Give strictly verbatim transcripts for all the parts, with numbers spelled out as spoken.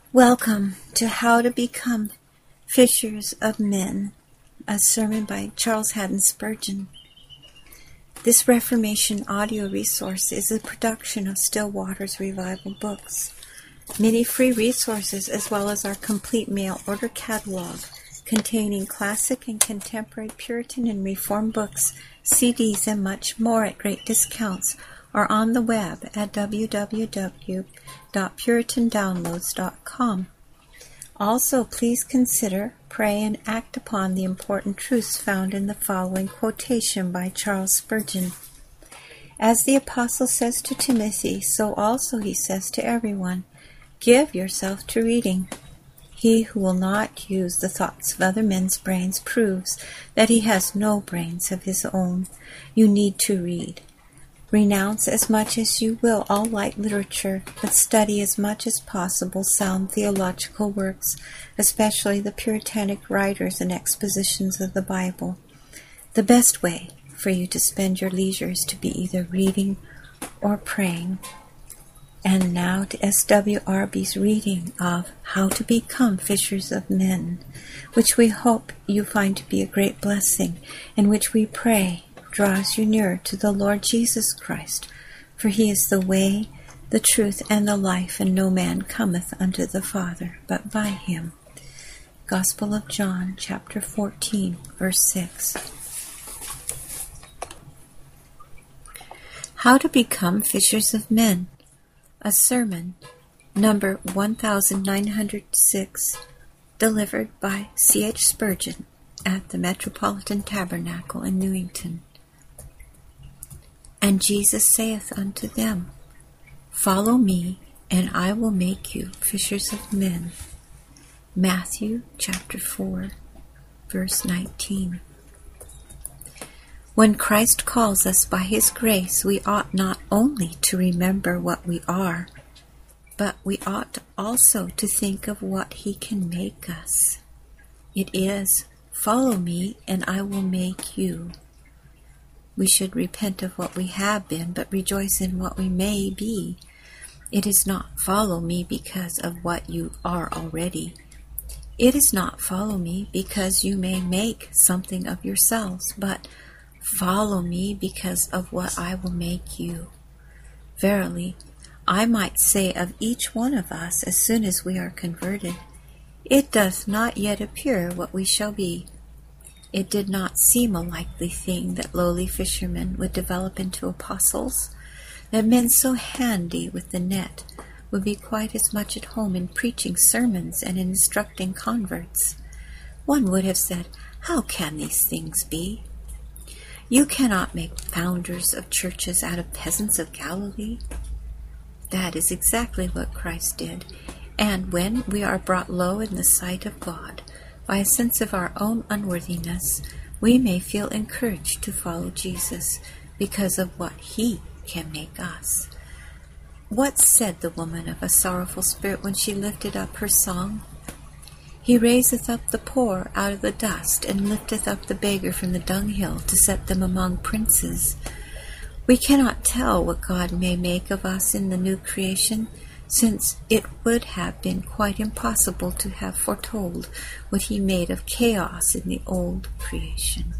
Welcome to How to Become Fishers of Men, a sermon by Charles Haddon Spurgeon. This Reformation audio resource is a production of Still Waters Revival Books. Many free resources as well as our complete mail order catalog containing classic and contemporary Puritan and Reformed books, C Ds, and much more at great discounts are on the web at w w w dot puritan downloads dot com. Also, please consider, pray, and act upon the important truths found in the following quotation by Charles Spurgeon. As the apostle says to Timothy, so also he says to everyone, give yourself to reading. He who will not use the thoughts of other men's brains proves that he has no brains of his own. You need to read. Renounce as much as you will all light literature, but study as much as possible sound theological works, especially the Puritanic writers and expositions of the Bible. The best way for you to spend your leisure is to be either reading or praying. And now to S W R B's reading of How to Become Fishers of Men, which we hope you find to be a great blessing, and which we pray draws you nearer to the Lord Jesus Christ, for he is the way, the truth, and the life, and no man cometh unto the Father but by him. Gospel of John, chapter fourteen, verse six. How to Become Fishers of Men, a sermon, number one thousand nine hundred six, delivered by C H Spurgeon at the Metropolitan Tabernacle in Newington. And Jesus saith unto them, follow me, and I will make you fishers of men. Matthew chapter four, verse nineteen. When Christ calls us by his grace, we ought not only to remember what we are, but we ought also to think of what he can make us. It is, follow me, and I will make you. We should repent of what we have been, but rejoice in what we may be. It is not follow me because of what you are already. It is not follow me because you may make something of yourselves, but follow me because of what I will make you. Verily, I might say of each one of us as soon as we are converted, it doth not yet appear what we shall be. It did not seem a likely thing that lowly fishermen would develop into apostles, that men so handy with the net would be quite as much at home in preaching sermons and in instructing converts. One would have said, how can these things be? You cannot make founders of churches out of peasants of Galilee. That is exactly what Christ did, and when we are brought low in the sight of God, by a sense of our own unworthiness, we may feel encouraged to follow Jesus because of what he can make us. What said the woman of a sorrowful spirit when she lifted up her song? He raiseth up the poor out of the dust, and lifteth up the beggar from the dunghill, to set them among princes. We cannot tell what God may make of us in the new creation, since it would have been quite impossible to have foretold what he made of chaos in the old creation.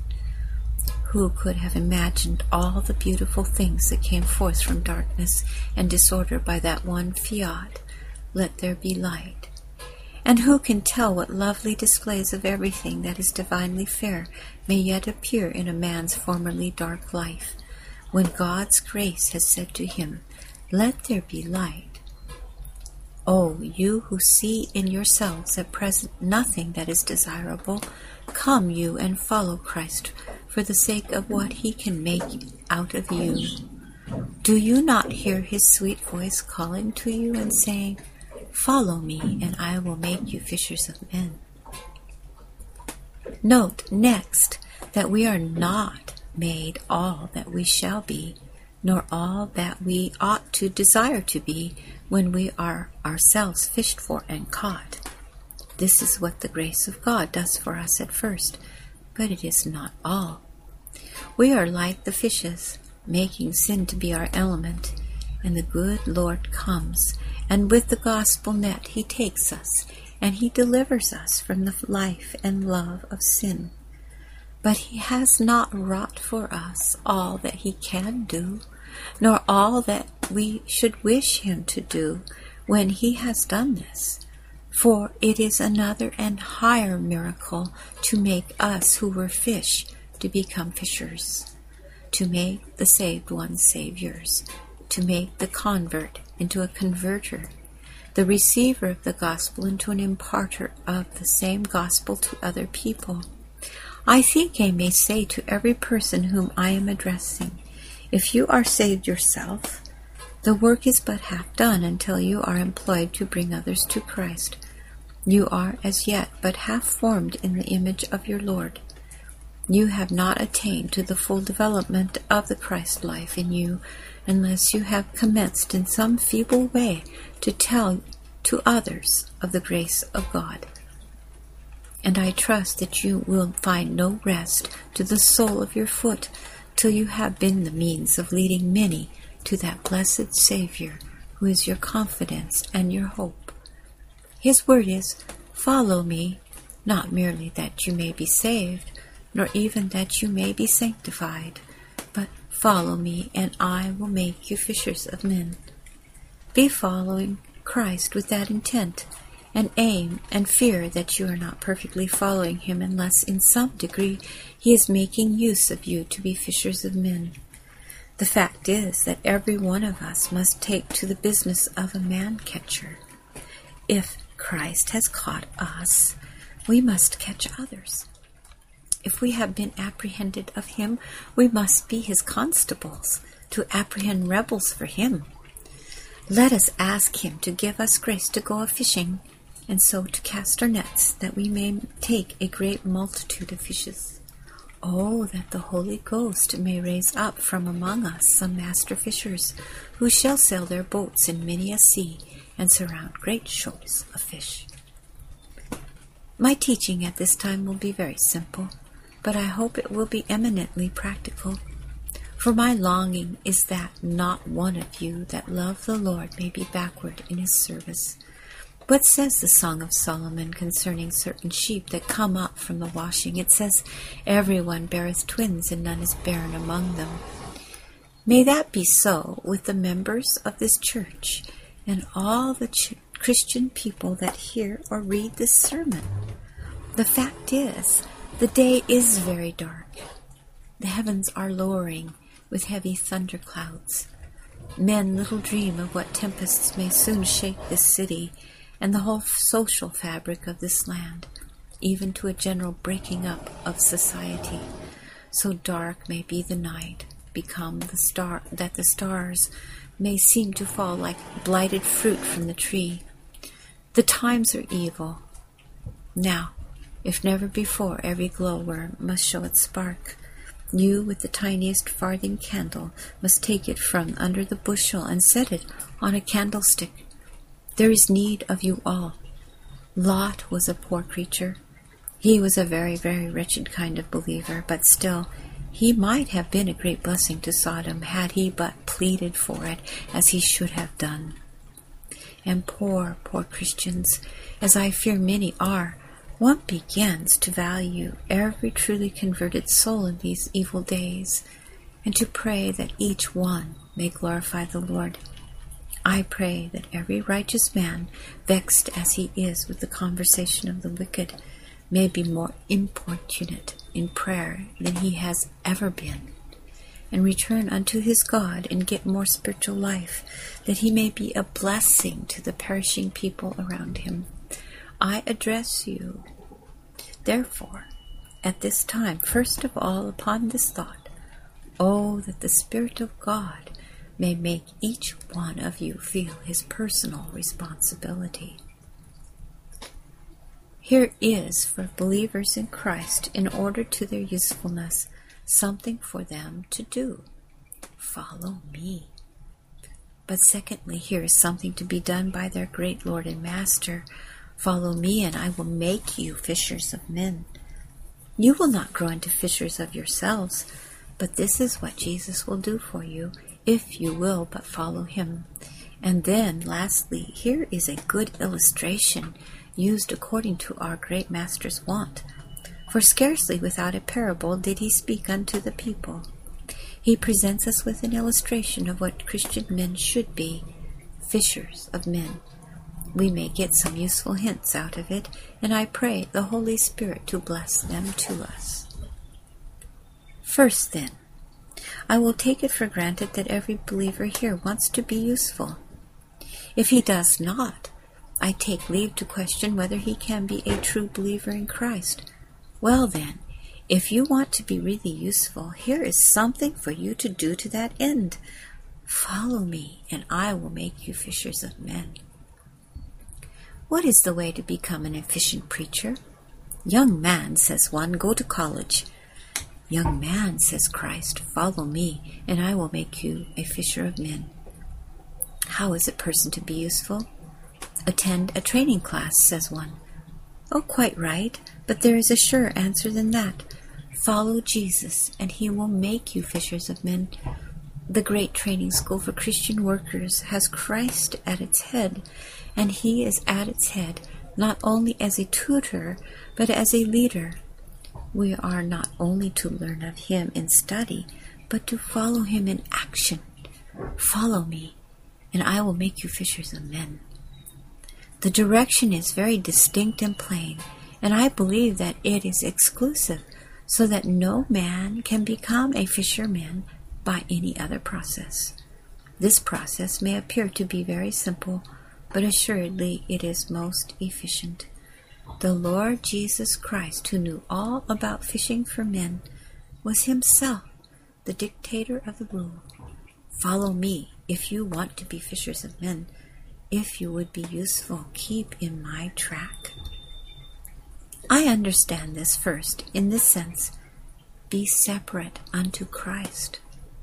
Who could have imagined all the beautiful things that came forth from darkness and disorder by that one fiat, let there be light? And who can tell what lovely displays of everything that is divinely fair may yet appear in a man's formerly dark life, when God's grace has said to him, let there be light? Oh, you who see in yourselves at present nothing that is desirable, come you and follow Christ for the sake of what he can make out of you. Do you not hear his sweet voice calling to you and saying, follow me, and I will make you fishers of men? Note next that we are not made all that we shall be, nor all that we ought to desire to be when we are ourselves fished for and caught. This is what the grace of God does for us at first, but it is not all. We are like the fishes, making sin to be our element, and the good Lord comes, and with the gospel net he takes us, and he delivers us from the life and love of sin. But he has not wrought for us all that he can do, nor all that we should wish him to do when he has done this. For it is another and higher miracle to make us who were fish to become fishers, to make the saved ones saviors, to make the convert into a converter, the receiver of the gospel into an imparter of the same gospel to other people. I think I may say to every person whom I am addressing, if you are saved yourself, the work is but half done until you are employed to bring others to Christ. You are as yet but half formed in the image of your Lord. You have not attained to the full development of the Christ life in you unless you have commenced in some feeble way to tell to others of the grace of God. And I trust that you will find no rest to the sole of your foot till you have been the means of leading many to that blessed Savior who is your confidence and your hope. His word is, follow me, not merely that you may be saved, nor even that you may be sanctified, but follow me, and I will make you fishers of men. Be following Christ with that intent, and aim and fear that you are not perfectly following him unless in some degree he is making use of you to be fishers of men. The fact is that every one of us must take to the business of a man-catcher. If Christ has caught us, we must catch others. If we have been apprehended of him, we must be his constables, to apprehend rebels for him. Let us ask him to give us grace to go a-fishing, and so to cast our nets, that we may take a great multitude of fishes. Oh, that the Holy Ghost may raise up from among us some master fishers, who shall sail their boats in many a sea, and surround great shoals of fish. My teaching at this time will be very simple, but I hope it will be eminently practical. For my longing is that not one of you that love the Lord may be backward in his service. What says the Song of Solomon concerning certain sheep that come up from the washing? It says, everyone beareth twins, and none is barren among them. May that be so with the members of this church and all the ch- Christian people that hear or read this sermon. The fact is, the day is very dark. The heavens are lowering with heavy thunderclouds. Men little dream of what tempests may soon shake this city and the whole social fabric of this land, even to a general breaking up of society. So dark may be the night, become the star that the stars may seem to fall like blighted fruit from the tree. The times are evil. Now, if never before, every glowworm must show its spark. You, with the tiniest farthing candle, must take it from under the bushel and set it on a candlestick. There is need of you all. Lot was a poor creature. He was a very, very wretched kind of believer, but still, he might have been a great blessing to Sodom had he but pleaded for it as he should have done. And poor, poor Christians, as I fear many are, one begins to value every truly converted soul in these evil days, and to pray that each one may glorify the Lord. I pray that every righteous man, vexed as he is with the conversation of the wicked, may be more importunate in prayer than he has ever been, and return unto his God and get more spiritual life, that he may be a blessing to the perishing people around him. I address you, therefore, at this time, first of all, upon this thought, oh, that the Spirit of God may make each one of you feel his personal responsibility. Here is for believers in Christ, in order to their usefulness, something for them to do. Follow me. But secondly, here is something to be done by their great Lord and Master. Follow me, and I will make you fishers of men. You will not grow into fishers of yourselves, but this is what Jesus will do for you. if you will but follow him. And then, lastly, here is a good illustration used according to our great Master's wont. For scarcely without a parable did he speak unto the people. He presents us with an illustration of what Christian men should be, fishers of men. We may get some useful hints out of it, and I pray the Holy Spirit to bless them to us. First, then, I will take it for granted that every believer here wants to be useful. If he does not, I take leave to question whether he can be a true believer in Christ. Well then, if you want to be really useful, here is something for you to do to that end. Follow me, and I will make you fishers of men. What is the way to become an efficient preacher? Young man, says one, go to college. Young man, says Christ, follow me, and I will make you a fisher of men. How is a person to be useful? Attend a training class, says one. Oh, quite right, but there is a surer answer than that. Follow Jesus, and he will make you fishers of men. The great training school for Christian workers has Christ at its head, and he is at its head not only as a tutor, but as a leader. We are not only to learn of him in study, but to follow him in action. Follow me, and I will make you fishers of men. The direction is very distinct and plain, and I believe that it is exclusive, so that no man can become a fisherman by any other process. This process may appear to be very simple, but assuredly it is most efficient. The Lord Jesus Christ, who knew all about fishing for men, was himself the dictator of the rule. Follow me if you want to be fishers of men. If you would be useful, keep in my track. I understand this first in this sense: be separate unto Christ.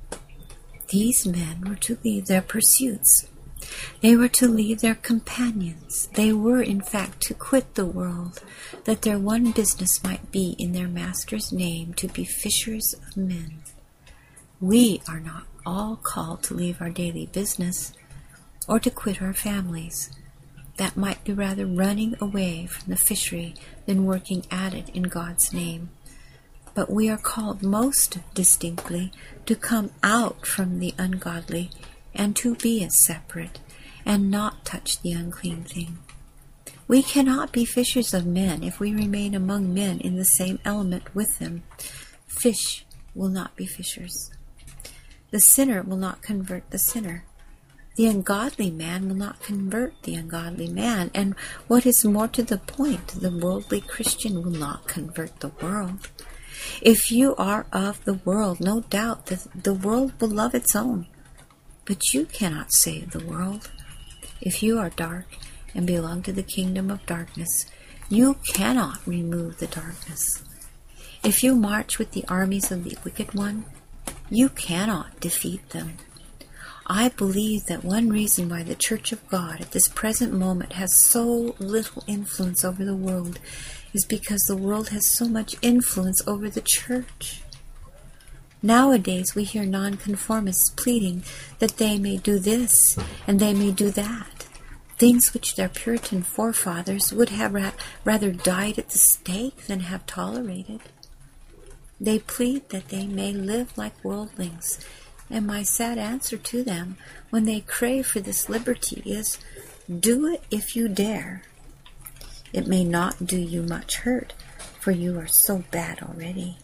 These men were to leave their pursuits. They were to leave their companions. They were, in fact, to quit the world, that their one business might be in their Master's name to be fishers of men. We are not all called to leave our daily business, or to quit our families. That might be rather running away from the fishery than working at it in God's name. But we are called most distinctly to come out from the ungodly and to be as separate, and not touch the unclean thing. We cannot be fishers of men if we remain among men in the same element with them. Fish will not be fishers. The sinner will not convert the sinner. The ungodly man will not convert the ungodly man, and what is more to the point, the worldly Christian will not convert the world. If you are of the world, no doubt that the world will love its own. But you cannot save the world. If you are dark and belong to the kingdom of darkness, you cannot remove the darkness. If you march with the armies of the wicked one, you cannot defeat them. I believe that one reason why the Church of God at this present moment has so little influence over the world is because the world has so much influence over the Church. Nowadays we hear nonconformists pleading that they may do this and they may do that, things which their Puritan forefathers would have ra- rather died at the stake than have tolerated. They plead that they may live like worldlings, and my sad answer to them when they crave for this liberty is, do it if you dare. It may not do you much hurt, for you are so bad already.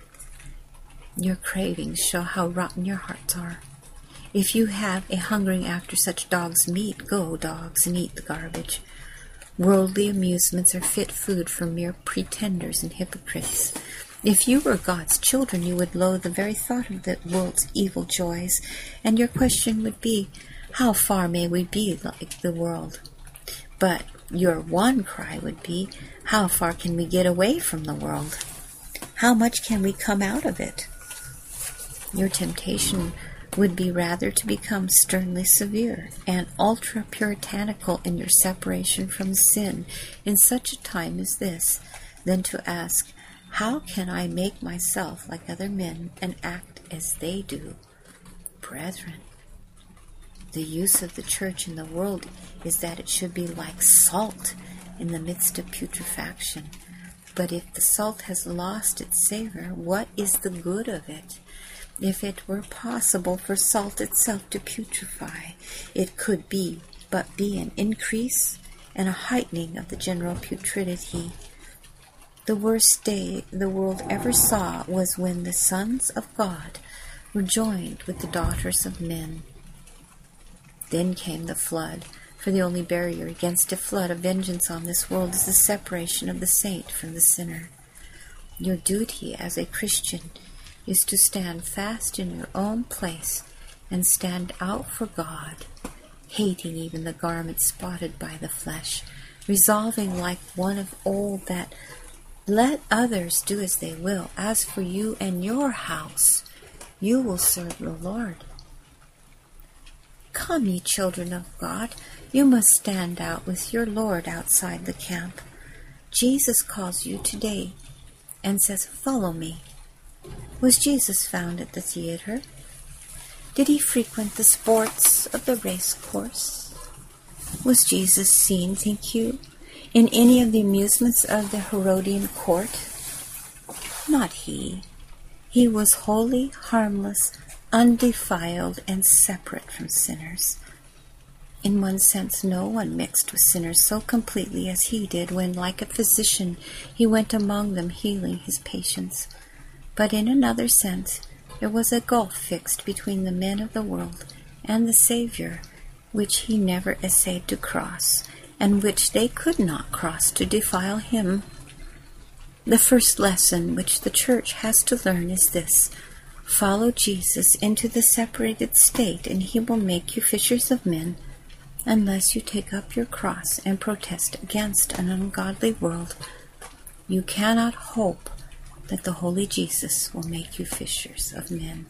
Your cravings show how rotten your hearts are. If you have a hungering after such dog's meat, go, dogs, and eat the garbage. Worldly amusements are fit food for mere pretenders and hypocrites. If you were God's children, you would loathe the very thought of the world's evil joys, and your question would be, how far may we be like the world? But your one cry would be, how far can we get away from the world? How much can we come out of it? Your temptation would be rather to become sternly severe and ultra-puritanical in your separation from sin in such a time as this, than to ask, how can I make myself like other men and act as they do? Brethren, The use of the church in the world is that it should be like salt in the midst of putrefaction. But if the salt has lost its savor, what is the good of it? If it were possible for salt itself to putrefy, it could be but be an increase and a heightening of the general putridity. The worst day the world ever saw was when the sons of God were joined with the daughters of men. Then came the flood, for the only barrier against a flood of vengeance on this world is the separation of the saint from the sinner. Your duty as a Christian is to stand fast in your own place and stand out for God, hating even the garment spotted by the flesh, resolving like one of old that let others do as they will. As for you and your house, you will serve the Lord. Come, ye children of God, you must stand out with your Lord outside the camp. Jesus calls you today and says, follow me. Was Jesus found at the theater? Did he frequent the sports of the race course? Was Jesus seen, think you, in any of the amusements of the Herodian court? Not he. He was holy, harmless, undefiled, and separate from sinners. In one sense, no one mixed with sinners so completely as he did when, like a physician, he went among them healing his patients. But in another sense, there was a gulf fixed between the men of the world and the Savior, which he never essayed to cross, and which they could not cross to defile him. The first lesson which the Church has to learn is this: follow Jesus into the separated state, and he will make you fishers of men, unless you take up your cross and protest against an ungodly world. You cannot hope that the holy Jesus will make you fishers of men.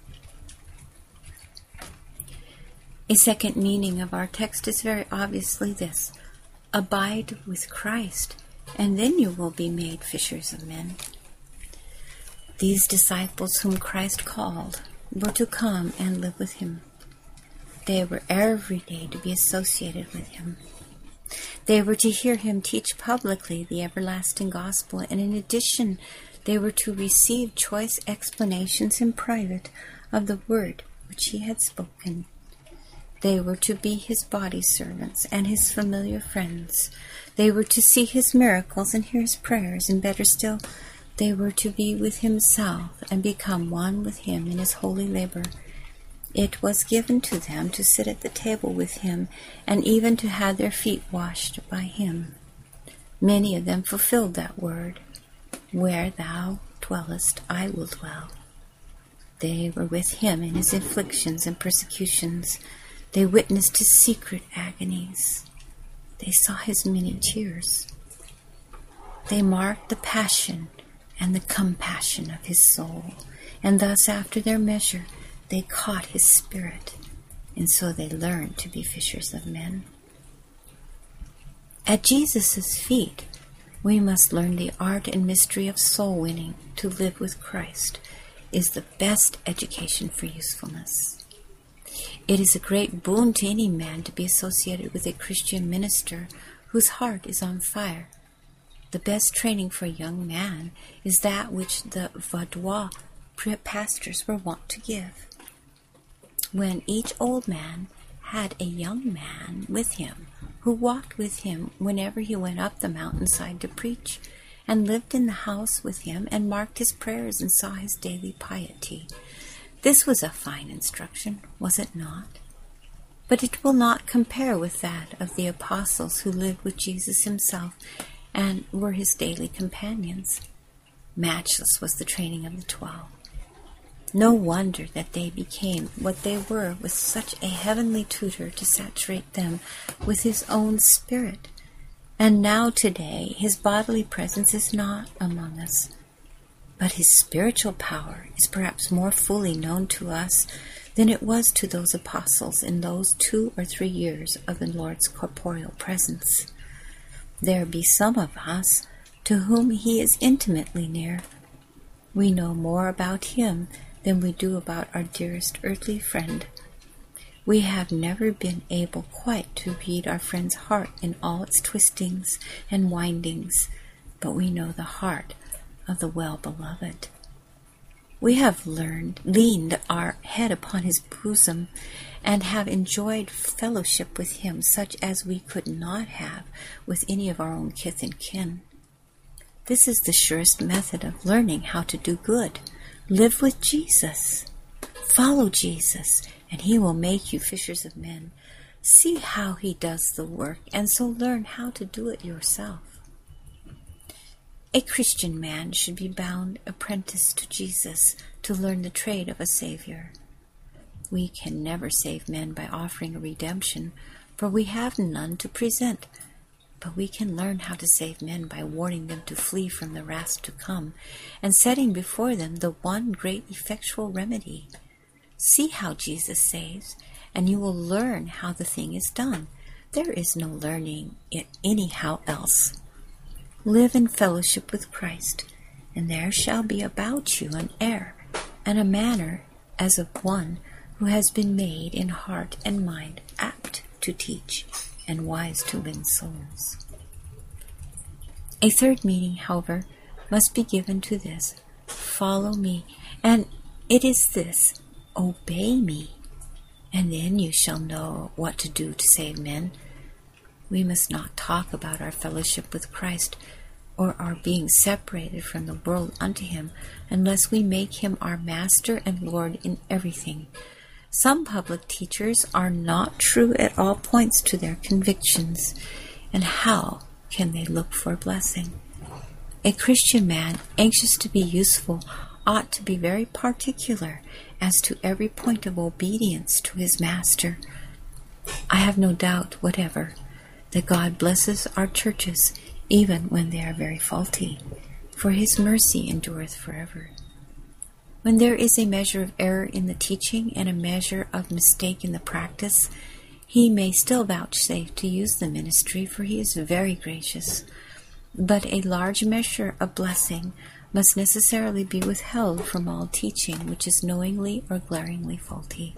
A second meaning of our text is very obviously this: abide with Christ, and then you will be made fishers of men. These disciples whom Christ called were to come and live with him. They were every day to be associated with him. They were to hear him teach publicly the everlasting gospel, and in addition, they were to receive choice explanations in private of the word which he had spoken. They were to be his body servants and his familiar friends. They were to see his miracles and hear his prayers, and better still, they were to be with himself and become one with him in his holy labor. It was given to them to sit at the table with him, and even to have their feet washed by him. Many of them fulfilled that word: where thou dwellest, I will dwell. They were with him in his afflictions and persecutions. They witnessed his secret agonies. They saw his many tears. They marked the passion and the compassion of his soul, and thus, after their measure, they caught his spirit, and so they learned to be fishers of men. At Jesus' feet, we must learn the art and mystery of soul winning. To live with Christ is the best education for usefulness. It is a great boon to any man to be associated with a Christian minister whose heart is on fire. The best training for a young man is that which the Vaudois pastors were wont to give. When each old man had a young man with him, who walked with him whenever he went up the mountainside to preach, and lived in the house with him, and marked his prayers and saw his daily piety. This was a fine instruction, was it not? But it will not compare with that of the apostles who lived with Jesus himself and were his daily companions. Matchless was the training of the twelve. No wonder that they became what they were, with such a heavenly tutor to saturate them with his own spirit. And now today his bodily presence is not among us, but his spiritual power is perhaps more fully known to us than it was to those apostles in those two or three years of the Lord's corporeal presence. There be some of us to whom he is intimately near. We know more about him than we do about our dearest earthly friend. We have never been able quite to read our friend's heart in all its twistings and windings, but we know the heart of the well-beloved. We have learned, leaned our head upon his bosom, and have enjoyed fellowship with him such as we could not have with any of our own kith and kin. This is the surest method of learning how to do good. Live with Jesus. Follow Jesus, and he will make you fishers of men. See how he does the work, and so learn how to do it yourself. A Christian man should be bound apprentice to Jesus to learn the trade of a Savior. We can never save men by offering a redemption, for we have none to present. But we can learn how to save men by warning them to flee from the wrath to come, and setting before them the one great effectual remedy. See how Jesus saves, and you will learn how the thing is done. There is no learning it anyhow else. Live in fellowship with Christ, and there shall be about you an air and a manner as of one who has been made in heart and mind apt to teach and wise to win souls. A third meaning, however, must be given to this: follow me, and it is this: obey me, and then you shall know what to do to save men. We must not talk about our fellowship with Christ or our being separated from the world unto him unless we make him our Master and Lord in everything. Some public teachers are not true at all points to their convictions, and how can they look for blessing? A Christian man, anxious to be useful, ought to be very particular as to every point of obedience to his Master. I have no doubt whatever that God blesses our churches even when they are very faulty, for his mercy endureth forever. When there is a measure of error in the teaching and a measure of mistake in the practice, he may still vouchsafe to use the ministry, for he is very gracious. But a large measure of blessing must necessarily be withheld from all teaching which is knowingly or glaringly faulty.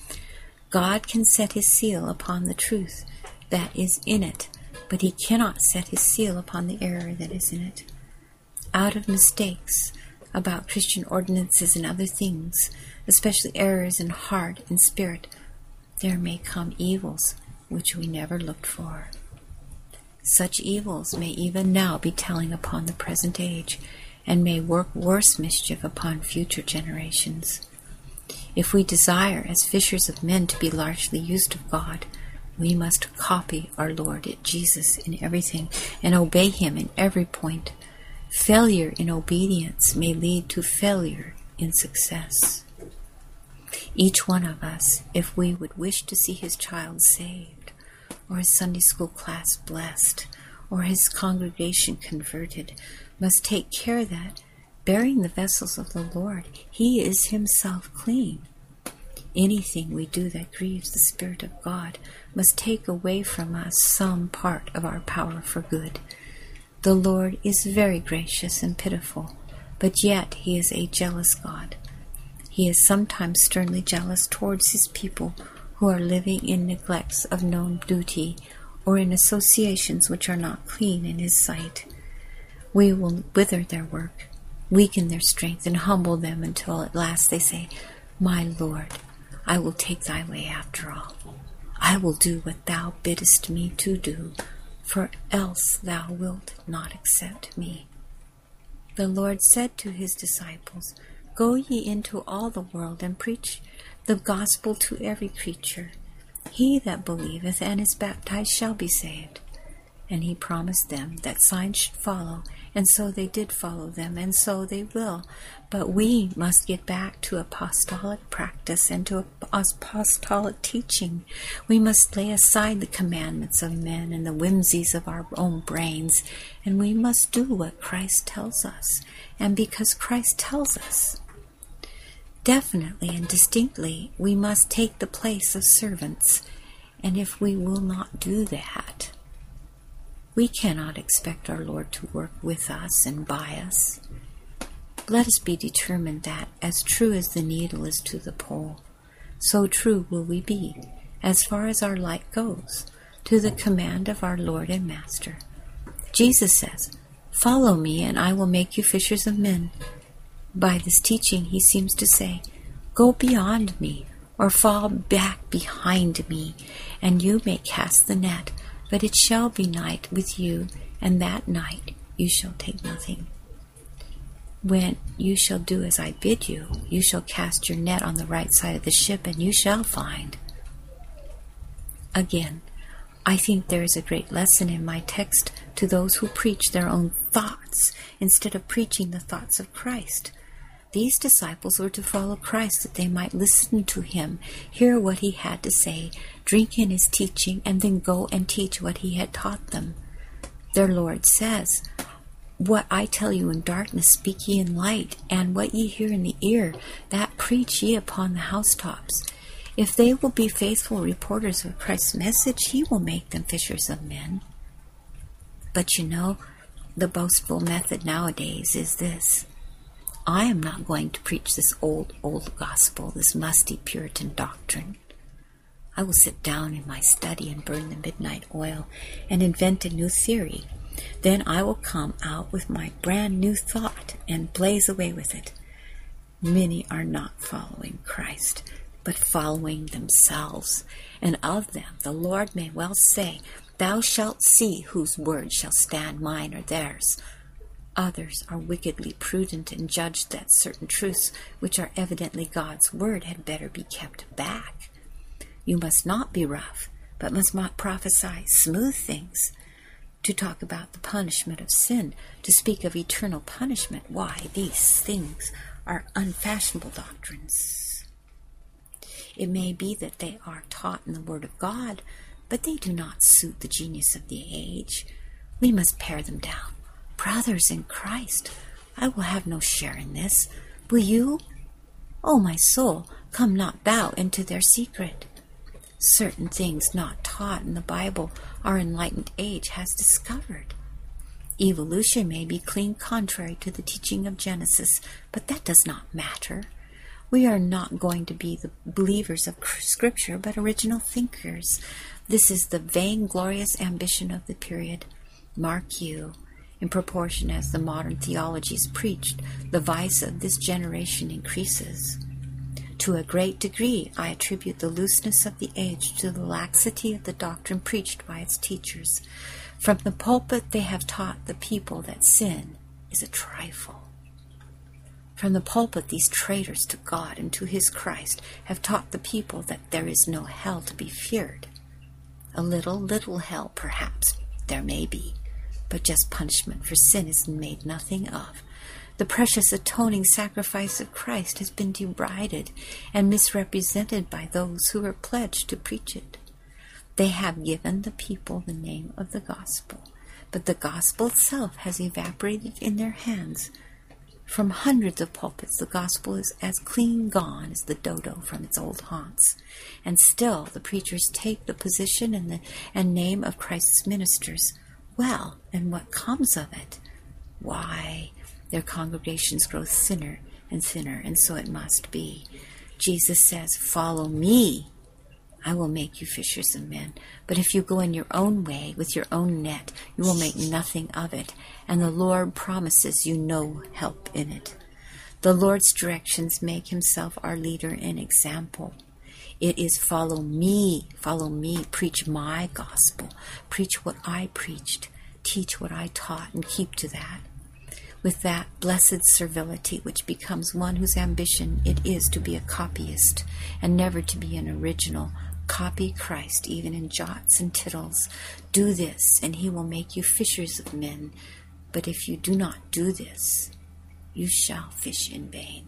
God can set his seal upon the truth that is in it, but he cannot set his seal upon the error that is in it. Out of mistakes about Christian ordinances and other things, especially errors in heart and spirit, there may come evils which we never looked for. Such evils may even now be telling upon the present age, and may work worse mischief upon future generations. If we desire, as fishers of men, to be largely used of God, we must copy our Lord Jesus in everything, and obey him in every point. Failure in obedience may lead to failure in success. Each one of us, if we would wish to see his child saved, or his Sunday school class blessed, or his congregation converted, must take care that, bearing the vessels of the Lord, he is himself clean. Anything we do that grieves the Spirit of God must take away from us some part of our power for good. The Lord is very gracious and pitiful, but yet he is a jealous God. He is sometimes sternly jealous towards his people who are living in neglects of known duty or in associations which are not clean in his sight. We will wither their work, weaken their strength, and humble them until at last they say, "My Lord, I will take thy way after all. I will do what thou biddest me to do, for else thou wilt not accept me." The Lord said to his disciples, "Go ye into all the world, and preach the gospel to every creature. He that believeth and is baptized shall be saved." And he promised them that signs should follow, and so they did follow them, and so they will. But we must get back to apostolic practice and to apostolic teaching. We must lay aside the commandments of men and the whimsies of our own brains, and we must do what Christ tells us, and because Christ tells us. Definitely and distinctly, we must take the place of servants, and if we will not do that, we cannot expect our Lord to work with us and by us. Let us be determined that, as true as the needle is to the pole, so true will we be, as far as our light goes, to the command of our Lord and Master. Jesus says, "Follow me, and I will make you fishers of men." By this teaching, he seems to say, "Go beyond me, or fall back behind me, and you may cast the net, but it shall be night with you, and that night you shall take nothing. When you shall do as I bid you, you shall cast your net on the right side of the ship, and you shall find." Again, I think there is a great lesson in my text to those who preach their own thoughts instead of preaching the thoughts of Christ. These disciples were to follow Christ that they might listen to him, hear what he had to say, drink in his teaching, and then go and teach what he had taught them. Their Lord says, "What I tell you in darkness speak ye in light, and what ye hear in the ear, that preach ye upon the housetops." If they will be faithful reporters of Christ's message, he will make them fishers of men. But you know, the boastful method nowadays is this: I am not going to preach this old, old gospel, this musty Puritan doctrine. I will sit down in my study and burn the midnight oil and invent a new theory. Then I will come out with my brand new thought and blaze away with it. Many are not following Christ, but following themselves. And of them the Lord may well say, "Thou shalt see whose word shall stand, mine or theirs." Others are wickedly prudent and judge that certain truths which are evidently God's word had better be kept back. You must not be rough, but must not prophesy smooth things. To talk about the punishment of sin, to speak of eternal punishment, why, these things are unfashionable doctrines. It may be that they are taught in the Word of God, but they do not suit the genius of the age. We must pare them down. Brothers in Christ, I will have no share in this. Will you? O my soul, come not thou into their secret. Certain things not taught in the Bible our enlightened age has discovered. Evolution may be clean contrary to the teaching of Genesis, but that does not matter. We are not going to be the believers of Scripture, but original thinkers. This is the vainglorious ambition of the period. Mark you, in proportion as the modern theology is preached, the vice of this generation increases. To a great degree, I attribute the looseness of the age to the laxity of the doctrine preached by its teachers. From the pulpit they have taught the people that sin is a trifle. From the pulpit these traitors to God and to his Christ have taught the people that there is no hell to be feared. A little, little hell perhaps there may be, but just punishment for sin is made nothing of. The precious atoning sacrifice of Christ has been derided and misrepresented by those who are pledged to preach it. They have given the people the name of the gospel, but the gospel itself has evaporated in their hands. From hundreds of pulpits, the gospel is as clean gone as the dodo from its old haunts. And still the preachers take the position and, the, and name of Christ's ministers. Well, and what comes of it? Why, their congregations grow thinner and thinner, and so it must be. Jesus says, "Follow me. I will make you fishers of men." But if you go in your own way with your own net, you will make nothing of it, and the Lord promises you no help in it. The Lord's directions make himself our leader and example. It is follow me, follow me, preach my gospel, preach what I preached, teach what I taught, and keep to that. With that blessed servility which becomes one whose ambition it is to be a copyist and never to be an original, copy Christ even in jots and tittles. Do this, and he will make you fishers of men. But if you do not do this, you shall fish in vain.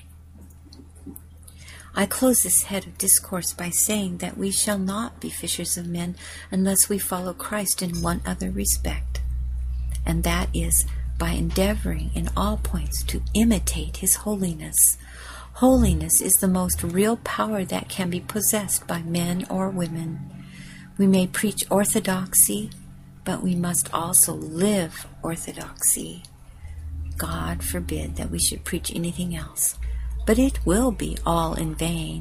I close this head of discourse by saying that we shall not be fishers of men unless we follow Christ in one other respect, and that is by endeavoring in all points to imitate his holiness. Holiness is the most real power that can be possessed by men or women. We may preach orthodoxy, but we must also live orthodoxy. God forbid that we should preach anything else, but it will be all in vain.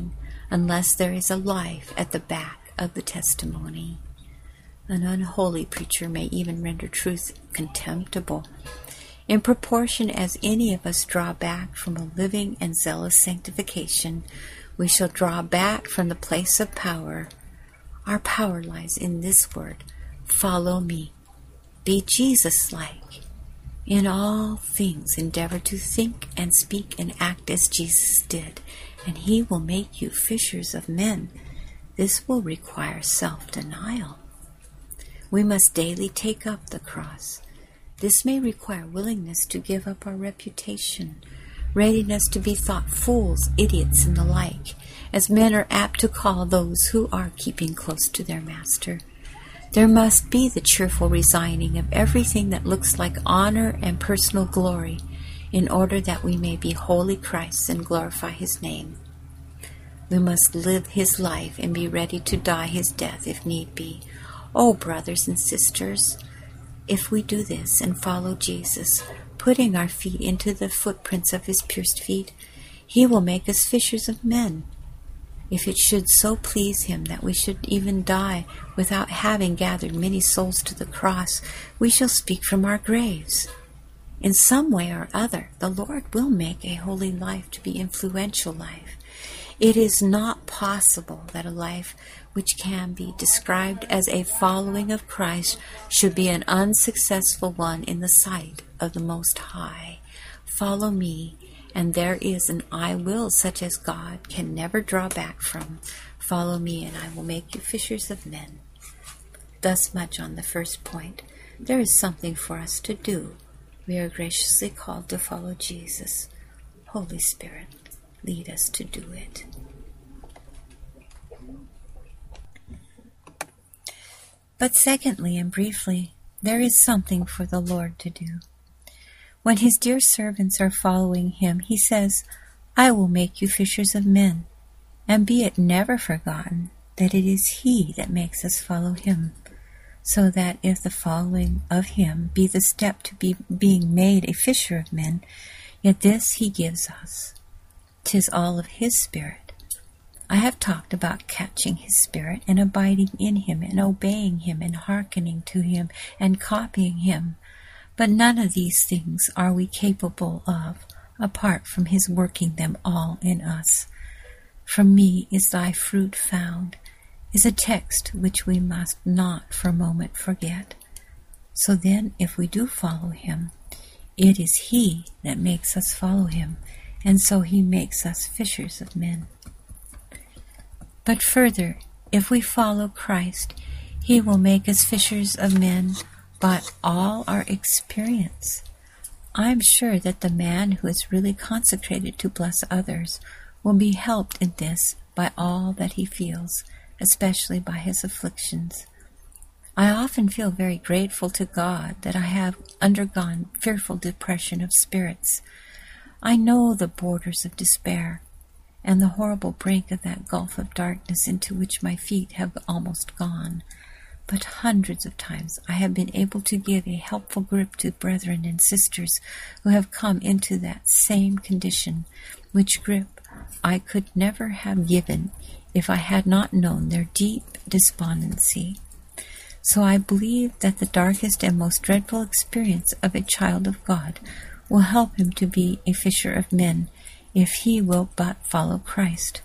unless there is a life at the back of the testimony. An unholy preacher may even render truth contemptible. In proportion as any of us draw back from a living and zealous sanctification, we shall draw back from the place of power. Our power lies in this word, follow me. Be Jesus-like. In all things endeavor to think and speak and act as Jesus did, and he will make you fishers of men. This will require self-denial. We must daily take up the cross. This may require willingness to give up our reputation, readiness to be thought fools, idiots, and the like, as men are apt to call those who are keeping close to their master. There must be the cheerful resigning of everything that looks like honor and personal glory, in order that we may be wholly Christ's and glorify his name. We must live his life and be ready to die his death if need be. Oh, brothers and sisters, if we do this and follow Jesus, putting our feet into the footprints of his pierced feet, he will make us fishers of men. If it should so please him that we should even die without having gathered many souls to the cross, we shall speak from our graves. In some way or other, the Lord will make a holy life to be influential life. It is not possible that a life which can be described as a following of Christ should be an unsuccessful one in the sight of the Most High. Follow me, and there is an I will such as God can never draw back from. Follow me, and I will make you fishers of men. Thus much on the first point. There is something for us to do. We are graciously called to follow Jesus. Holy Spirit, lead us to do it. But secondly and briefly, there is something for the Lord to do. When his dear servants are following him, he says, I will make you fishers of men. And be it never forgotten that it is he that makes us follow him, so that if the following of him be the step to be being made a fisher of men, yet this he gives us. 'Tis all of his Spirit. I have talked about catching his Spirit and abiding in him and obeying him and hearkening to him and copying him. But none of these things are we capable of apart from his working them all in us. From me is thy fruit found is a text which we must not for a moment forget. So then, if we do follow him, it is he that makes us follow him, and so he makes us fishers of men. But further, if we follow Christ, he will make us fishers of men by all our experience. I am sure that the man who is really consecrated to bless others will be helped in this by all that he feels, especially by his afflictions. I often feel very grateful to God that I have undergone fearful depression of spirits. I know the borders of despair, and the horrible brink of that gulf of darkness into which my feet have almost gone. But hundreds of times I have been able to give a helpful grip to brethren and sisters who have come into that same condition, which grip I could never have given if I had not known their deep despondency. So I believe that the darkest and most dreadful experience of a child of God will help him to be a fisher of men, if he will but follow Christ.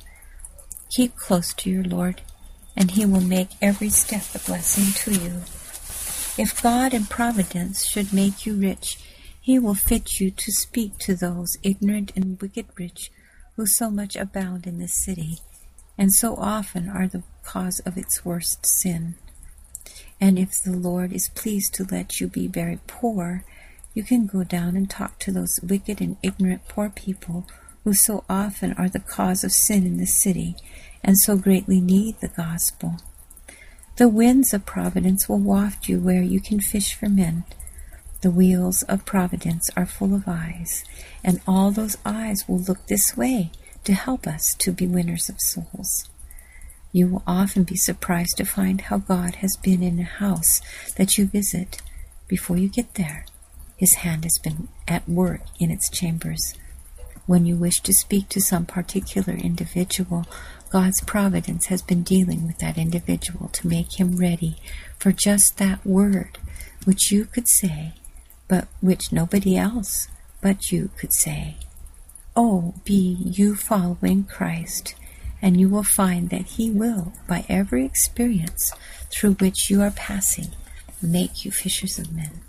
Keep close to your Lord, and he will make every step a blessing to you. If God in providence should make you rich, he will fit you to speak to those ignorant and wicked rich who so much abound in this city, and so often are the cause of its worst sin. And if the Lord is pleased to let you be very poor, you can go down and talk to those wicked and ignorant poor people who so often are the cause of sin in the city, and so greatly need the gospel. The winds of providence will waft you where you can fish for men. The wheels of providence are full of eyes, and all those eyes will look this way to help us to be winners of souls. You will often be surprised to find how God has been in a house that you visit. Before you get there, his hand has been at work in its chambers. When you wish to speak to some particular individual, God's providence has been dealing with that individual to make him ready for just that word, which you could say, but which nobody else but you could say. Oh, be you following Christ, and you will find that He will, by every experience through which you are passing, make you fishers of men.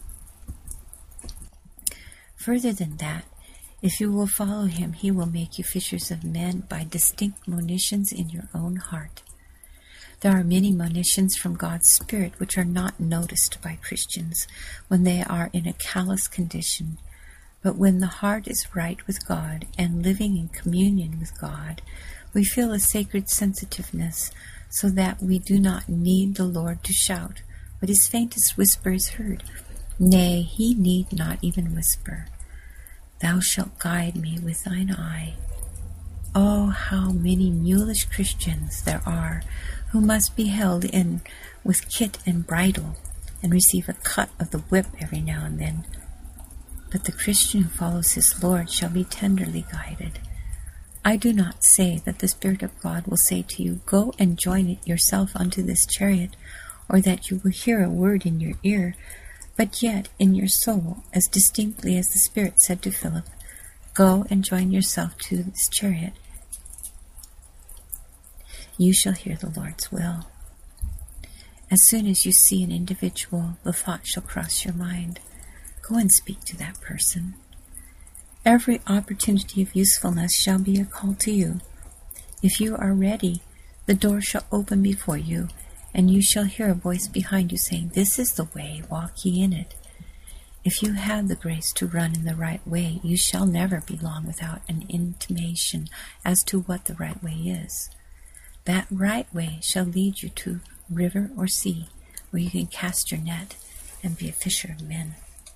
Further than that, if you will follow Him, He will make you fishers of men by distinct monitions in your own heart. There are many monitions from God's Spirit which are not noticed by Christians when they are in a callous condition. But when the heart is right with God and living in communion with God, we feel a sacred sensitiveness so that we do not need the Lord to shout, but His faintest whisper is heard. Nay, He need not even whisper. Thou shalt guide me with thine eye. Oh, how many mulish Christians there are who must be held in with kit and bridle and receive a cut of the whip every now and then. But the Christian who follows his Lord shall be tenderly guided. I do not say that the Spirit of God will say to you, Go and join it yourself unto this chariot, or that you will hear a word in your ear, but yet in your soul, as distinctly as the Spirit said to Philip, Go and join yourself to this chariot. You shall hear the Lord's will. As soon as you see an individual, the thought shall cross your mind. Go and speak to that person. Every opportunity of usefulness shall be a call to you. If you are ready, the door shall open before you, and you shall hear a voice behind you saying, This is the way, walk ye in it. If you have the grace to run in the right way, you shall never be long without an intimation as to what the right way is. That right way shall lead you to river or sea, where you can cast your net and be a fisher of men.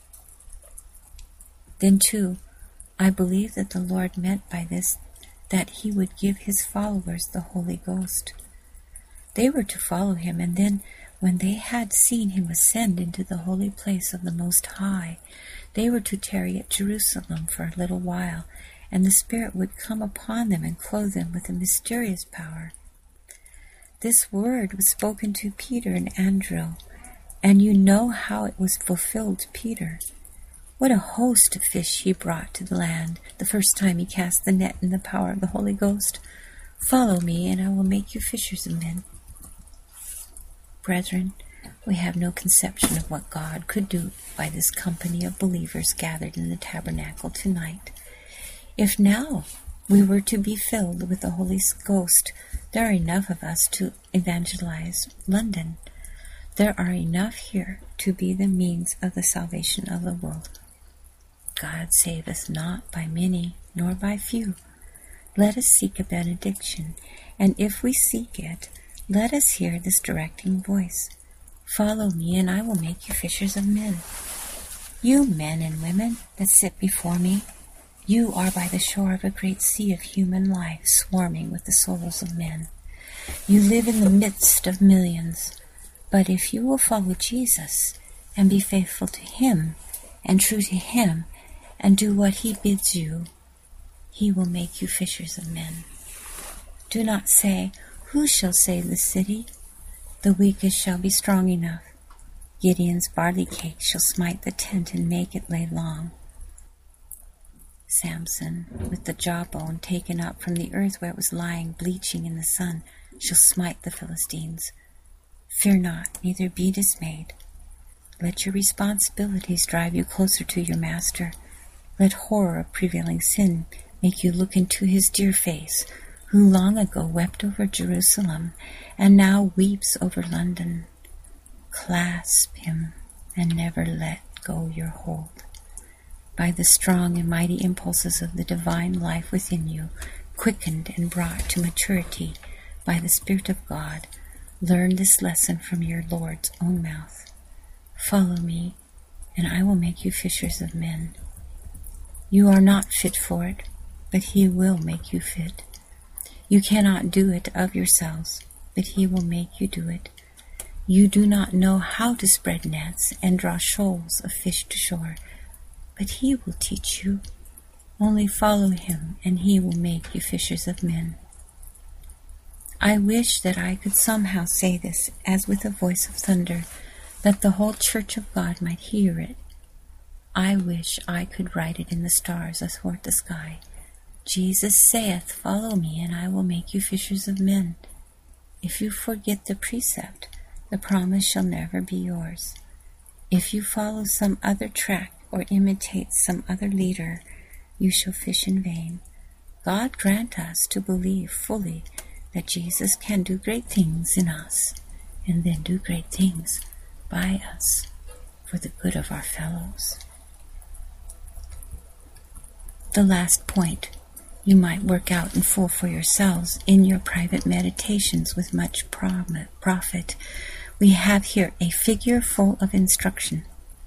Then, too, I believe that the Lord meant by this that He would give His followers the Holy Ghost. They were to follow Him, and then, when they had seen Him ascend into the holy place of the Most High, they were to tarry at Jerusalem for a little while, and the Spirit would come upon them and clothe them with a mysterious power. This word was spoken to Peter and Andrew, and you know how it was fulfilled to Peter. What a host of fish he brought to the land the first time he cast the net in the power of the Holy Ghost. Follow me, and I will make you fishers of men. Brethren, we have no conception of what God could do by this company of believers gathered in the tabernacle tonight. If now we were to be filled with the Holy Ghost, there are enough of us to evangelize London. There are enough here to be the means of the salvation of the world. God saveth not by many, nor by few. Let us seek a benediction, and if we seek it, let us hear this directing voice. Follow me, and I will make you fishers of men. You men and women that sit before me, you are by the shore of a great sea of human life, swarming with the souls of men. You live in the midst of millions, but if you will follow Jesus, and be faithful to Him, and true to Him, and do what He bids you, He will make you fishers of men. Do not say, Who shall save the city? The weakest shall be strong enough. Gideon's barley cake shall smite the tent and make it lay long. Samson, with the jawbone taken up from the earth where it was lying bleaching in the sun, shall smite the Philistines. Fear not, neither be dismayed. Let your responsibilities drive you closer to your Master. Let horror of prevailing sin make you look into His dear face, who long ago wept over Jerusalem, and now weeps over London. Clasp Him, and never let go your hold. By the strong and mighty impulses of the divine life within you, quickened and brought to maturity by the Spirit of God, learn this lesson from your Lord's own mouth. Follow me, and I will make you fishers of men. You are not fit for it, but He will make you fit. You cannot do it of yourselves, but He will make you do it. You do not know how to spread nets and draw shoals of fish to shore, but He will teach you. Only follow Him, and He will make you fishers of men. I wish that I could somehow say this as with a voice of thunder, that the whole church of God might hear it. I wish I could write it in the stars athwart the sky. Jesus saith, follow me, and I will make you fishers of men. If you forget the precept, the promise shall never be yours. If you follow some other track or imitate some other leader, you shall fish in vain. God grant us to believe fully that Jesus can do great things in us, and then do great things by us for the good of our fellows. The last point you might work out in full for yourselves in your private meditations with much profit. We have here a figure full of instruction.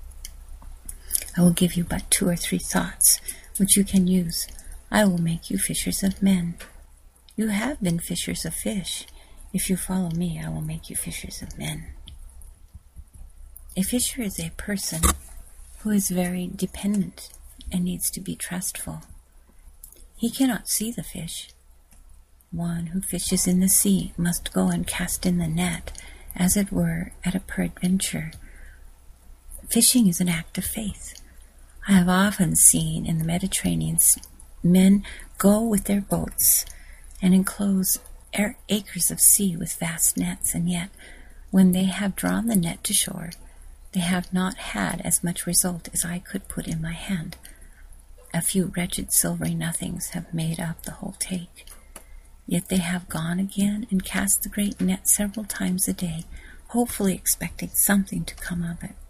I will give you but two or three thoughts which you can use. I will make you fishers of men. You have been fishers of fish. If you follow me, I will make you fishers of men. A fisher is a person who is very dependent and needs to be trustful. He cannot see the fish. One who fishes in the sea must go and cast in the net, as it were, at a peradventure. Fishing is an act of faith. I have often seen in the Mediterranean men go with their boats and enclose acres of sea with vast nets, and yet, when they have drawn the net to shore, they have not had as much result as I could put in my hand. A few wretched silvery nothings have made up the whole take. Yet they have gone again and cast the great net several times a day, hopefully expecting something to come of it.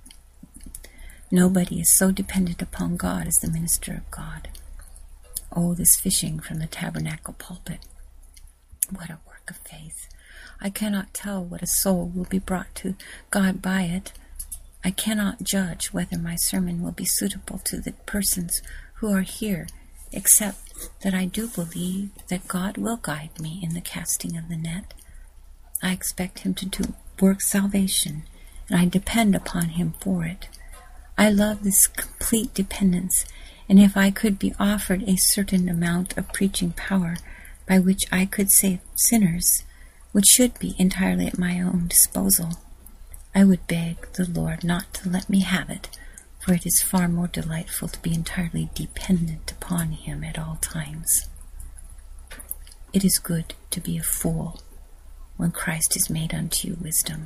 Nobody is so dependent upon God as the minister of God. Oh, this fishing from the tabernacle pulpit. What a work of faith. I cannot tell what a soul will be brought to God by it. I cannot judge whether my sermon will be suitable to the persons who are here, except that I do believe that God will guide me in the casting of the net. I expect him to do work salvation, and I depend upon him for it. I love this complete dependence, and if I could be offered a certain amount of preaching power by which I could save sinners, which should be entirely at my own disposal, I would beg the Lord not to let me have it, for it is far more delightful to be entirely dependent upon him at all times. It is good to be a fool when Christ is made unto you wisdom.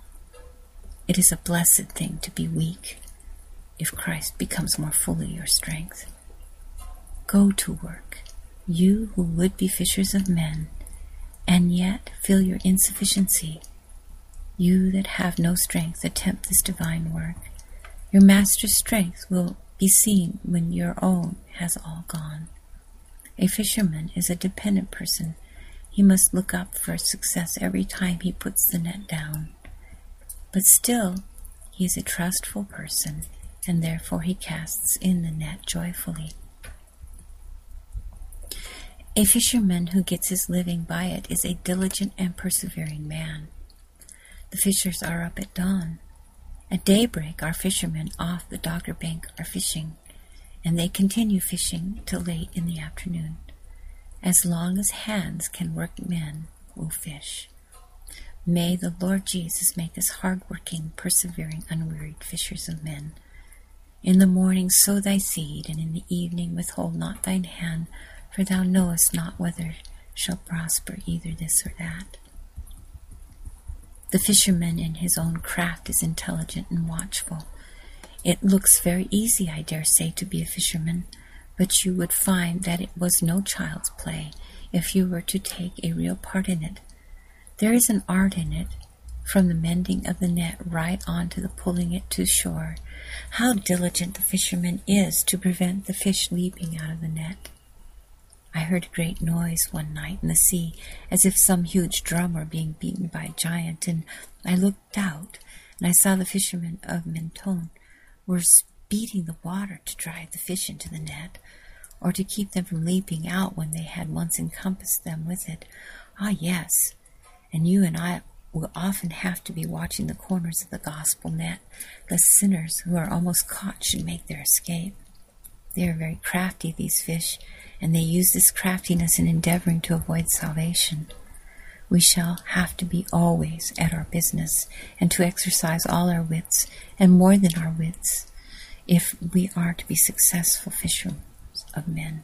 It is a blessed thing to be weak if Christ becomes more fully your strength. Go to work, you who would be fishers of men, and yet feel your insufficiency. You that have no strength, attempt this divine work. Your master's strength will be seen when your own has all gone. A fisherman is a dependent person. He must look up for success every time he puts the net down. But still, he is a trustful person, and therefore he casts in the net joyfully. A fisherman who gets his living by it is a diligent and persevering man. The fishers are up at dawn. At daybreak, our fishermen off the Dogger Bank are fishing, and they continue fishing till late in the afternoon. As long as hands can work, men will fish. May the Lord Jesus make us hard-working, persevering, unwearied fishers of men. In the morning sow thy seed, and in the evening withhold not thine hand, for thou knowest not whether shall prosper either this or that. The fisherman in his own craft is intelligent and watchful. It looks very easy, I dare say, to be a fisherman, but you would find that it was no child's play if you were to take a real part in it. There is an art in it, from the mending of the net right on to the pulling it to shore. How diligent the fisherman is to prevent the fish leaping out of the net. I heard a great noise one night in the sea, as if some huge drum were being beaten by a giant, and I looked out, and I saw the fishermen of Mentone were beating the water to drive the fish into the net, or to keep them from leaping out when they had once encompassed them with it. Ah, yes, and you and I will often have to be watching the corners of the gospel net, lest sinners who are almost caught should make their escape. They are very crafty, these fish, and they use this craftiness in endeavoring to avoid salvation. We shall have to be always at our business, and to exercise all our wits, and more than our wits, if we are to be successful fishermen of men.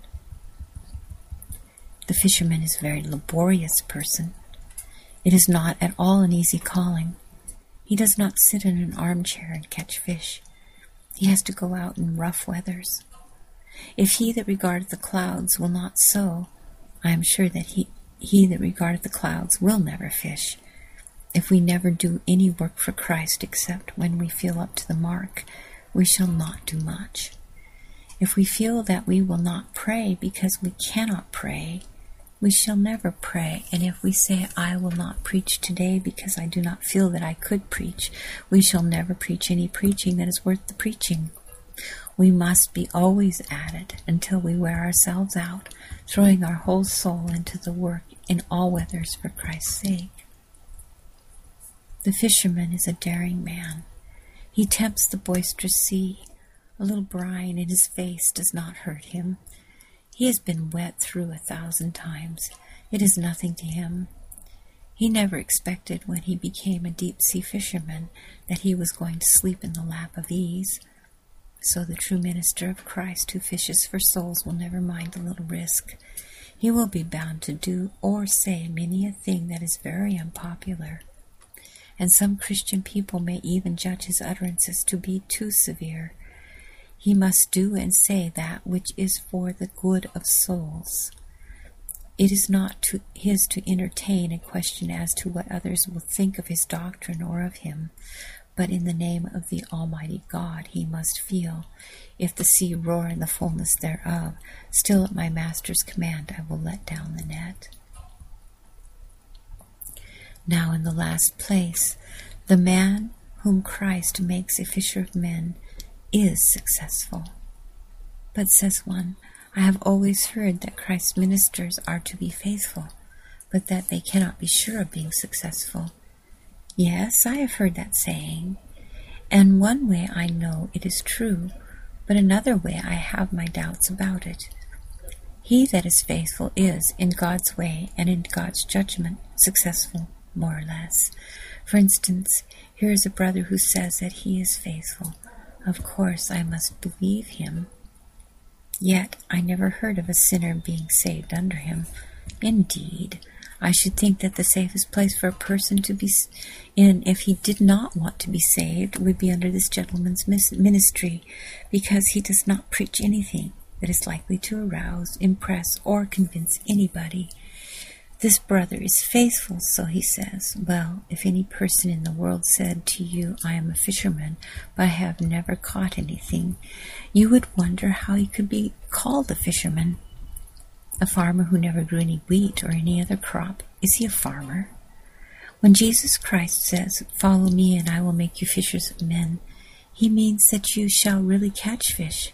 The fisherman is a very laborious person. It is not at all an easy calling. He does not sit in an armchair and catch fish. He has to go out in rough weathers. If he that regardeth the clouds will not sow, I am sure that he, he that regardeth the clouds will never fish. If we never do any work for Christ except when we feel up to the mark, we shall not do much. If we feel that we will not pray because we cannot pray, we shall never pray. And if we say, I will not preach today because I do not feel that I could preach, we shall never preach any preaching that is worth the preaching. We must be always at it until we wear ourselves out, throwing our whole soul into the work in all weathers for Christ's sake. The fisherman is a daring man. He tempts the boisterous sea. A little brine in his face does not hurt him. He has been wet through a thousand times. It is nothing to him. He never expected when he became a deep-sea fisherman that he was going to sleep in the lap of ease. So the true minister of Christ who fishes for souls will never mind a little risk. He will be bound to do or say many a thing that is very unpopular. And some Christian people may even judge his utterances to be too severe. He must do and say that which is for the good of souls. It is not to his to entertain a question as to what others will think of his doctrine or of him, but in the name of the Almighty God he must feel, if the sea roar in the fullness thereof, still at my Master's command I will let down the net. Now in the last place, the man whom Christ makes a fisher of men is successful. But, says one, I have always heard that Christ's ministers are to be faithful, but that they cannot be sure of being successful. Yes, I have heard that saying, and one way I know it is true, but another way I have my doubts about it. He that is faithful is, in God's way and in God's judgment, successful, more or less. For instance, here is a brother who says that he is faithful. Of course, I must believe him. Yet I never heard of a sinner being saved under him. Indeed, I should think that the safest place for a person to be in, if he did not want to be saved, would be under this gentleman's ministry, because he does not preach anything that is likely to arouse, impress, or convince anybody. This brother is faithful, so he says. Well, if any person in the world said to you, I am a fisherman, but I have never caught anything, you would wonder how he could be called a fisherman. A farmer who never grew any wheat or any other crop, is he a farmer? When Jesus Christ says, follow me and I will make you fishers of men, he means that you shall really catch fish,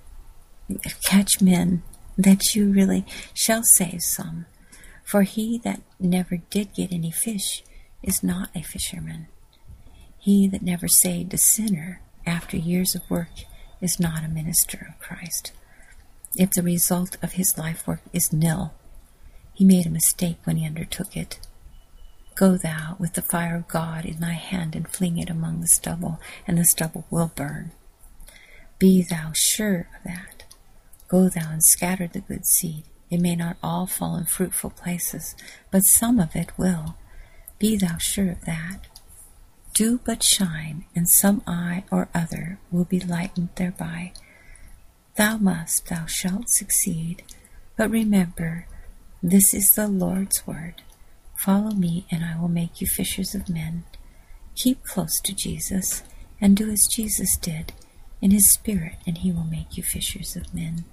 catch men, that you really shall save some. For he that never did get any fish is not a fisherman. He that never saved a sinner after years of work is not a minister of Christ. If the result of his life work is nil, he made a mistake when he undertook it. Go thou with the fire of God in thy hand and fling it among the stubble, and the stubble will burn. Be thou sure of that. Go thou and scatter the good seed. It may not all fall in fruitful places, but some of it will. Be thou sure of that. Do but shine, and some eye or other will be lightened thereby. Thou must, thou shalt succeed. But remember, this is the Lord's word. Follow me, and I will make you fishers of men. Keep close to Jesus, and do as Jesus did, in his spirit, and he will make you fishers of men.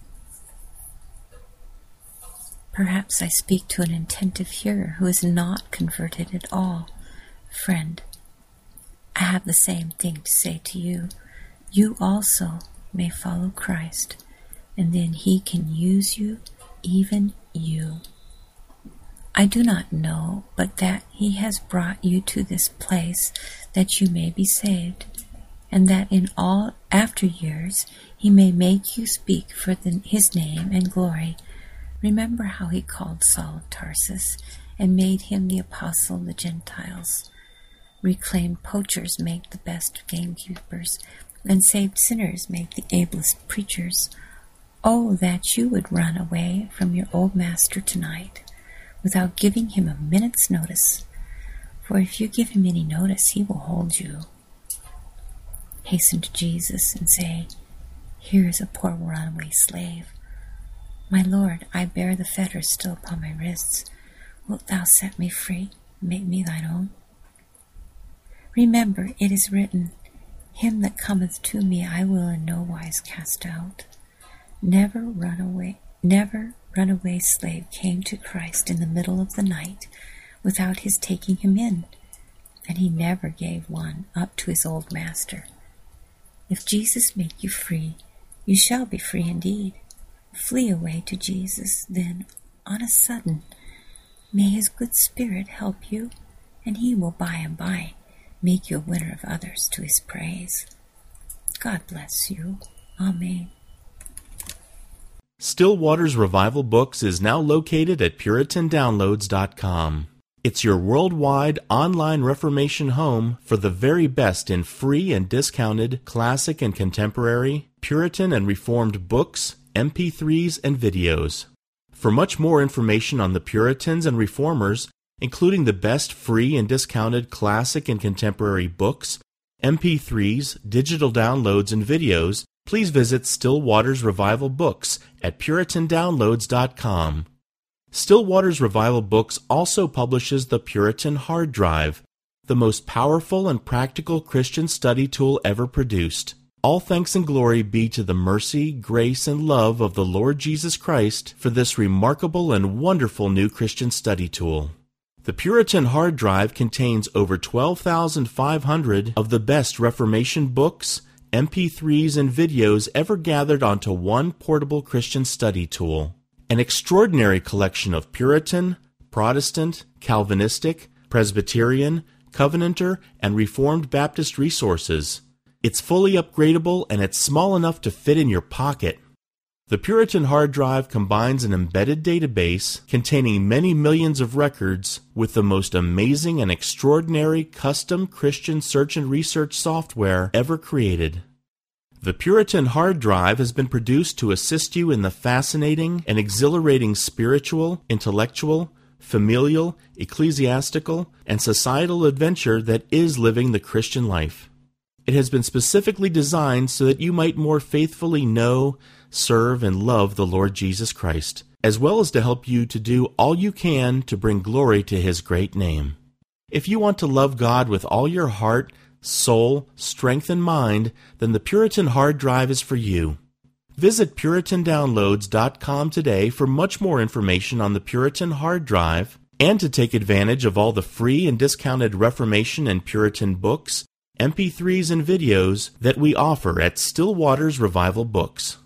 Perhaps I speak to an attentive hearer who is not converted at all. Friend, I have the same thing to say to you. You also may follow Christ, and then he can use you, even you. I do not know, but that he has brought you to this place that you may be saved, and that in all after years he may make you speak for the, his name and glory. Remember how he called Saul of Tarsus, and made him the apostle of the Gentiles. Reclaimed poachers make the best gamekeepers, and saved sinners make the ablest preachers. Oh, that you would run away from your old master tonight, without giving him a minute's notice. For if you give him any notice, he will hold you. Hasten to Jesus and say, Here is a poor runaway slave. My Lord, I bear the fetters still upon my wrists. Wilt thou set me free, and make me thine own? Remember, it is written, Him that cometh to me I will in no wise cast out. Never runaway, never runaway slave came to Christ in the middle of the night without his taking him in, and he never gave one up to his old master. If Jesus make you free, you shall be free indeed. Flee away to Jesus, then, on a sudden, may his good spirit help you, and he will by and by make you a winner of others to his praise. God bless you. Amen. Still Waters Revival Books is now located at Puritan Downloads dot com. It's your worldwide online Reformation home for the very best in free and discounted classic and contemporary, Puritan and Reformed books, M P threes, and videos. For much more information on the Puritans and Reformers, including the best free and discounted classic and contemporary books, M P threes, digital downloads, and videos, please visit Still Waters Revival Books at Puritan Downloads dot com. Still Waters Revival Books also publishes the Puritan Hard Drive, the most powerful and practical Christian study tool ever produced. All thanks and glory be to the mercy, grace, and love of the Lord Jesus Christ for this remarkable and wonderful new Christian study tool. The Puritan Hard Drive contains over twelve thousand five hundred of the best Reformation books, M P threes, and videos ever gathered onto one portable Christian study tool. An extraordinary collection of Puritan, Protestant, Calvinistic, Presbyterian, Covenanter, and Reformed Baptist resources. It's fully upgradable and it's small enough to fit in your pocket. The Puritan Hard Drive combines an embedded database containing many millions of records with the most amazing and extraordinary custom Christian search and research software ever created. The Puritan Hard Drive has been produced to assist you in the fascinating and exhilarating spiritual, intellectual, familial, ecclesiastical, and societal adventure that is living the Christian life. It has been specifically designed so that you might more faithfully know, serve, and love the Lord Jesus Christ, as well as to help you to do all you can to bring glory to His great name. If you want to love God with all your heart, soul, strength, and mind, then the Puritan Hard Drive is for you. Visit Puritan Downloads dot com today for much more information on the Puritan Hard Drive and to take advantage of all the free and discounted Reformation and Puritan books, M P threes, and videos that we offer at Still Waters Revival Books.